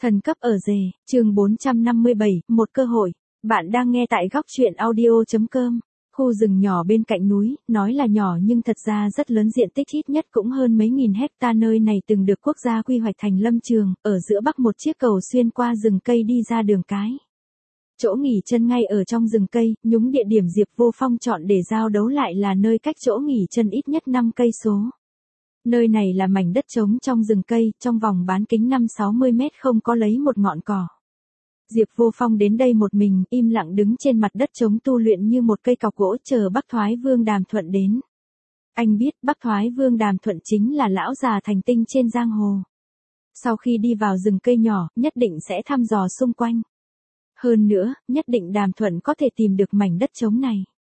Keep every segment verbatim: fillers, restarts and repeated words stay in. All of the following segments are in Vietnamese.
Thần cấp ở rể, chương bốn trăm năm mươi bảy, một cơ hội. Bạn đang nghe tại góc truyện audio chấm com. Khu rừng nhỏ bên cạnh núi, nói là nhỏ nhưng thật ra rất lớn, diện tích ít nhất cũng hơn mấy nghìn hecta. Nơi này từng được quốc gia quy hoạch thành lâm trường, ở giữa bắc một chiếc cầu xuyên qua rừng cây đi ra đường cái. Chỗ nghỉ chân ngay ở trong rừng cây, nhúng địa điểm Diệp Vô Phong chọn để giao đấu lại là nơi cách chỗ nghỉ chân ít nhất năm cây số. Nơi này là mảnh đất trống trong rừng cây, trong vòng bán kính năm sáu mươi mét không có lấy một ngọn cỏ. Diệp Vô Phong đến đây một mình, im lặng đứng trên mặt đất trống tu luyện như một cây cọc gỗ chờ Bắc Thoái Vương Đàm Thuận đến. Anh biết Bắc Thoái Vương Đàm Thuận chính là lão già thành tinh trên giang hồ. Sau khi đi vào rừng cây nhỏ, nhất định sẽ thăm dò xung quanh. Hơn nữa, nhất định Đàm Thuận có thể tìm được mảnh đất trống này.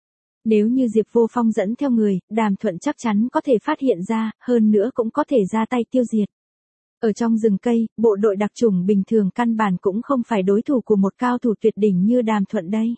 Nếu như Diệp Vô Phong dẫn theo người, Đàm Thuận chắc chắn có thể phát hiện ra, hơn nữa cũng có thể ra tay tiêu diệt. Ở trong rừng cây, bộ đội đặc chủng bình thường căn bản cũng không phải đối thủ của một cao thủ tuyệt đỉnh như Đàm Thuận đây.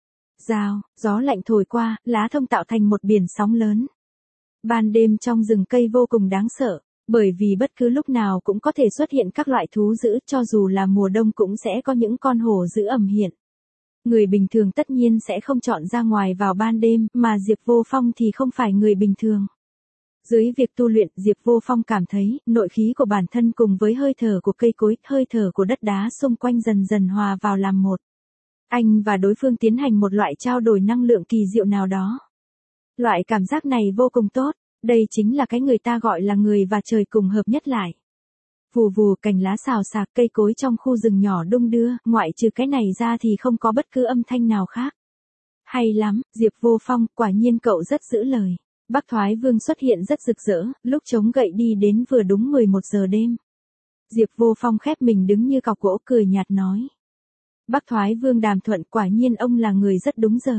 Rào, gió lạnh thổi qua, lá thông tạo thành một biển sóng lớn. Ban đêm trong rừng cây vô cùng đáng sợ, bởi vì bất cứ lúc nào cũng có thể xuất hiện các loại thú dữ, cho dù là mùa đông cũng sẽ có những con hổ dữ ẩn hiện. Người bình thường tất nhiên sẽ không chọn ra ngoài vào ban đêm, mà Diệp Vô Phong thì không phải người bình thường. Dưới việc tu luyện, Diệp Vô Phong cảm thấy, nội khí của bản thân cùng với hơi thở của cây cối, hơi thở của đất đá xung quanh dần dần hòa vào làm một. Anh và đối phương tiến hành một loại trao đổi năng lượng kỳ diệu nào đó. Loại cảm giác này vô cùng tốt, đây chính là cái người ta gọi là người và trời cùng hợp nhất lại. Vù vù, cành lá xào xạc, cây cối trong khu rừng nhỏ đung đưa, ngoại trừ cái này ra thì không có bất cứ âm thanh nào khác. Hay lắm, Diệp Vô Phong, quả nhiên cậu rất giữ lời. Bắc Thoái Vương xuất hiện rất rực rỡ, lúc chống gậy đi đến vừa đúng mười một giờ đêm. Diệp Vô Phong khép mình đứng như cọc gỗ, cười nhạt nói. Bắc Thoái Vương Đàm Thuận, quả nhiên ông là người rất đúng giờ.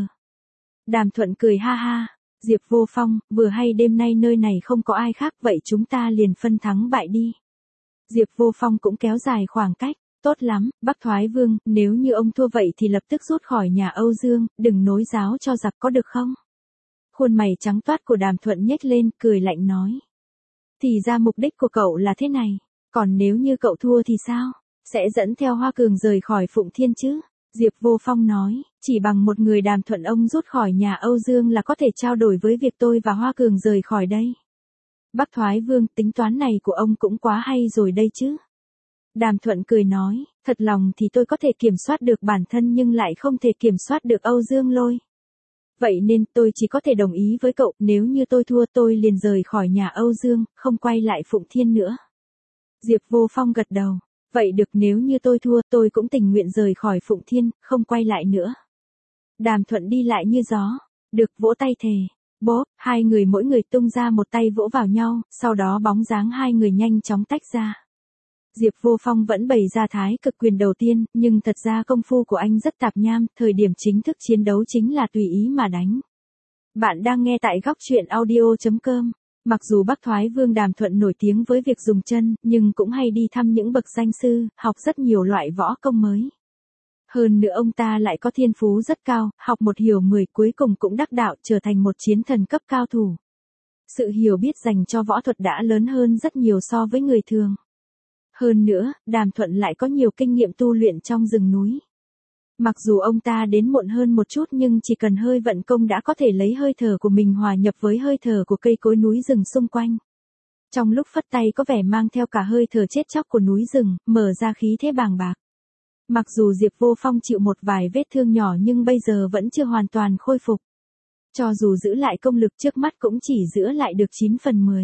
Đàm Thuận cười ha ha. Diệp Vô Phong, vừa hay đêm nay nơi này không có ai khác, vậy chúng ta liền phân thắng bại đi. Diệp Vô Phong cũng kéo dài khoảng cách. Tốt lắm, Bắc Thoái Vương, nếu như ông thua vậy thì lập tức rút khỏi nhà Âu Dương, đừng nối giáo cho giặc, có được không? Khuôn mày trắng toát của Đàm Thuận nhếch lên, cười lạnh nói. Thì ra mục đích của cậu là thế này, còn nếu như cậu thua thì sao? Sẽ dẫn theo Hoa Cường rời khỏi Phụng Thiên chứ? Diệp Vô Phong nói, chỉ bằng một người Đàm Thuận ông rút khỏi nhà Âu Dương là có thể trao đổi với việc tôi và Hoa Cường rời khỏi đây. Bắc Thoái Vương, tính toán này của ông cũng quá hay rồi đây chứ. Đàm Thuận cười nói, thật lòng thì tôi có thể kiểm soát được bản thân nhưng lại không thể kiểm soát được Âu Dương Lôi. Vậy nên tôi chỉ có thể đồng ý với cậu, nếu như tôi thua tôi liền rời khỏi nhà Âu Dương, không quay lại Phụng Thiên nữa. Diệp Vô Phong gật đầu, vậy được, nếu như tôi thua tôi cũng tình nguyện rời khỏi Phụng Thiên, không quay lại nữa. Đàm Thuận đi lại như gió, được, vỗ tay thề. Bố, hai người mỗi người tung ra một tay vỗ vào nhau, sau đó bóng dáng hai người nhanh chóng tách ra. Diệp Vô Phong vẫn bày ra thái cực quyền đầu tiên, nhưng thật ra công phu của anh rất tạp nham, thời điểm chính thức chiến đấu chính là tùy ý mà đánh. Bạn đang nghe tại góc truyện audio chấm com. Mặc dù Bắc Thoái Vương Đàm Thuận nổi tiếng với việc dùng chân, nhưng cũng hay đi thăm những bậc danh sư, học rất nhiều loại võ công mới. Hơn nữa ông ta lại có thiên phú rất cao, học một hiểu mười, cuối cùng cũng đắc đạo, trở thành một chiến thần cấp cao thủ. Sự hiểu biết dành cho võ thuật đã lớn hơn rất nhiều so với người thường. Hơn nữa, Đàm Thuận lại có nhiều kinh nghiệm tu luyện trong rừng núi. Mặc dù ông ta đến muộn hơn một chút nhưng chỉ cần hơi vận công đã có thể lấy hơi thở của mình hòa nhập với hơi thở của cây cối núi rừng xung quanh. Trong lúc phất tay có vẻ mang theo cả hơi thở chết chóc của núi rừng, mở ra khí thế bàng bạc. Mặc dù Diệp Vô Phong chịu một vài vết thương nhỏ nhưng bây giờ vẫn chưa hoàn toàn khôi phục. Cho dù giữ lại công lực trước mắt cũng chỉ giữ lại được chín phần mười.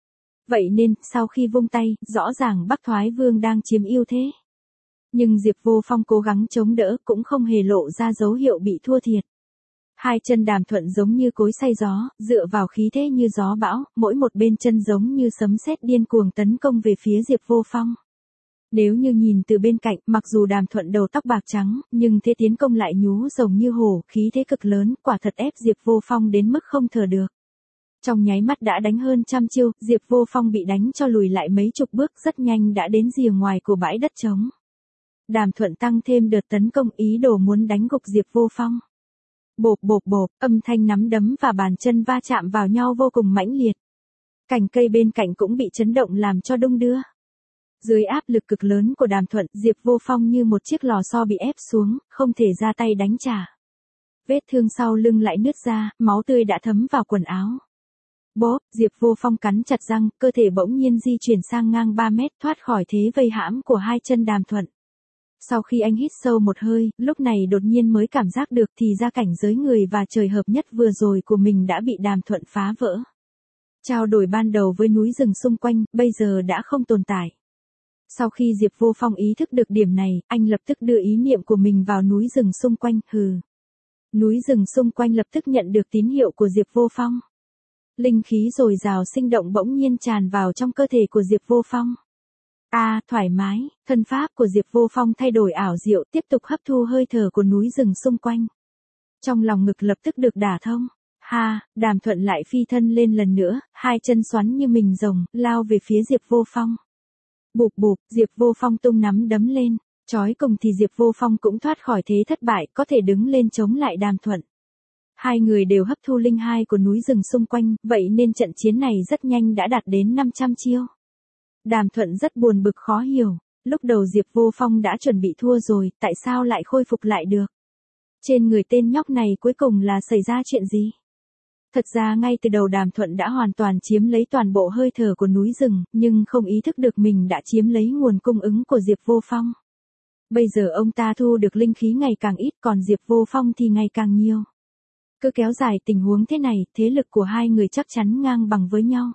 Vậy nên, sau khi vung tay, rõ ràng Bắc Thoái Vương đang chiếm ưu thế. Nhưng Diệp Vô Phong cố gắng chống đỡ cũng không hề lộ ra dấu hiệu bị thua thiệt. Hai chân Đàm Thuận giống như cối xay gió, dựa vào khí thế như gió bão, mỗi một bên chân giống như sấm sét điên cuồng tấn công về phía Diệp Vô Phong. Nếu như nhìn từ bên cạnh, mặc dù Đàm Thuận đầu tóc bạc trắng, nhưng thế tiến công lại nhú rồng như hổ, khí thế cực lớn, quả thật ép Diệp Vô Phong đến mức không thở được. Trong nháy mắt đã đánh hơn trăm chiêu, Diệp Vô Phong bị đánh cho lùi lại mấy chục bước, rất nhanh đã đến rìa ngoài của bãi đất trống. Đàm Thuận tăng thêm đợt tấn công, ý đồ muốn đánh gục Diệp Vô Phong. Bộp bộp bộp, âm thanh nắm đấm và bàn chân va chạm vào nhau vô cùng mãnh liệt. Cành cây bên cạnh cũng bị chấn động làm cho đung đưa. Dưới áp lực cực lớn của Đàm Thuận, Diệp Vô Phong như một chiếc lò xo bị ép xuống, không thể ra tay đánh trả. Vết thương sau lưng lại nứt ra, máu tươi đã thấm vào quần áo. Bốp, Diệp Vô Phong cắn chặt răng, cơ thể bỗng nhiên di chuyển sang ngang ba mét, thoát khỏi thế vây hãm của hai chân Đàm Thuận. Sau khi anh hít sâu một hơi, lúc này đột nhiên mới cảm giác được thì ra cảnh giới người và trời hợp nhất vừa rồi của mình đã bị Đàm Thuận phá vỡ. Trao đổi ban đầu với núi rừng xung quanh, bây giờ đã không tồn tại. Sau khi Diệp Vô Phong ý thức được điểm này, anh lập tức đưa ý niệm của mình vào núi rừng xung quanh, hừ. Núi rừng xung quanh lập tức nhận được tín hiệu của Diệp Vô Phong. Linh khí dồi dào sinh động bỗng nhiên tràn vào trong cơ thể của Diệp Vô Phong. A, à, thoải mái, thân pháp của Diệp Vô Phong thay đổi ảo diệu, tiếp tục hấp thu hơi thở của núi rừng xung quanh. Trong lòng ngực lập tức được đả thông. Ha, Đàm Thuận lại phi thân lên lần nữa, hai chân xoắn như mình rồng, lao về phía Diệp Vô Phong. Bụp bụp, Diệp Vô Phong tung nắm đấm lên, chói cùng thì Diệp Vô Phong cũng thoát khỏi thế thất bại, có thể đứng lên chống lại Đàm Thuận. Hai người đều hấp thu linh hai của núi rừng xung quanh, vậy nên trận chiến này rất nhanh đã đạt đến năm trăm chiêu. Đàm Thuận rất buồn bực khó hiểu, lúc đầu Diệp Vô Phong đã chuẩn bị thua rồi, tại sao lại khôi phục lại được? Trên người tên nhóc này cuối cùng là xảy ra chuyện gì? Thật ra ngay từ đầu Đàm Thuận đã hoàn toàn chiếm lấy toàn bộ hơi thở của núi rừng, nhưng không ý thức được mình đã chiếm lấy nguồn cung ứng của Diệp Vô Phong. Bây giờ ông ta thu được linh khí ngày càng ít, còn Diệp Vô Phong thì ngày càng nhiều. Cứ kéo dài tình huống thế này, thế lực của hai người chắc chắn ngang bằng với nhau.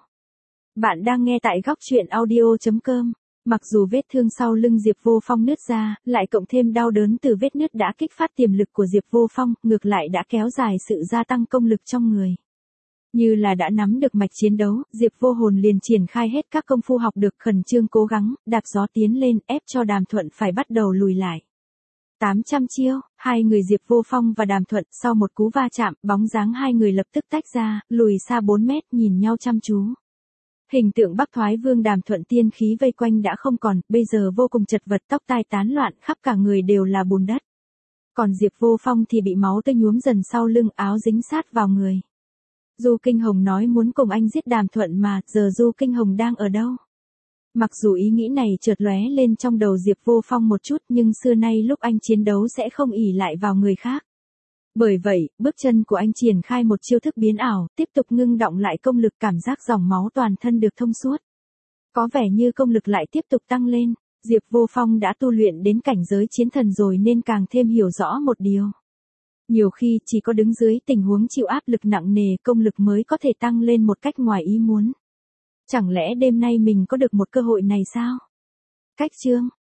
Bạn đang nghe tại góc truyện audio chấm com. Mặc dù vết thương sau lưng Diệp Vô Phong nứt ra, lại cộng thêm đau đớn từ vết nứt đã kích phát tiềm lực của Diệp Vô Phong, ngược lại đã kéo dài sự gia tăng công lực trong người. Như là đã nắm được mạch chiến đấu, Diệp Vô Hồn liền triển khai hết các công phu học được, khẩn trương cố gắng, đạp gió tiến lên, ép cho Đàm Thuận phải bắt đầu lùi lại. tám trăm chiêu, hai người Diệp Vô Phong và Đàm Thuận sau một cú va chạm, bóng dáng hai người lập tức tách ra, lùi xa bốn mét nhìn nhau chăm chú. Hình tượng Bắc Thoái Vương Đàm Thuận tiên khí vây quanh đã không còn, bây giờ vô cùng chật vật, tóc tai tán loạn, khắp cả người đều là bùn đất. Còn Diệp Vô Phong thì bị máu tươi nhuốm dần sau lưng, áo dính sát vào người. Du Kinh Hồng nói muốn cùng anh giết Đàm Thuận mà, giờ Du Kinh Hồng đang ở đâu? Mặc dù ý nghĩ này chợt lóe lên trong đầu Diệp Vô Phong một chút, nhưng xưa nay lúc anh chiến đấu sẽ không ỷ lại vào người khác. Bởi vậy, bước chân của anh triển khai một chiêu thức biến ảo, tiếp tục ngưng động lại công lực, cảm giác dòng máu toàn thân được thông suốt. Có vẻ như công lực lại tiếp tục tăng lên, Diệp Vô Phong đã tu luyện đến cảnh giới chiến thần rồi nên càng thêm hiểu rõ một điều. Nhiều khi chỉ có đứng dưới tình huống chịu áp lực nặng nề, công lực mới có thể tăng lên một cách ngoài ý muốn. Chẳng lẽ đêm nay mình có được một cơ hội này sao? Cách chương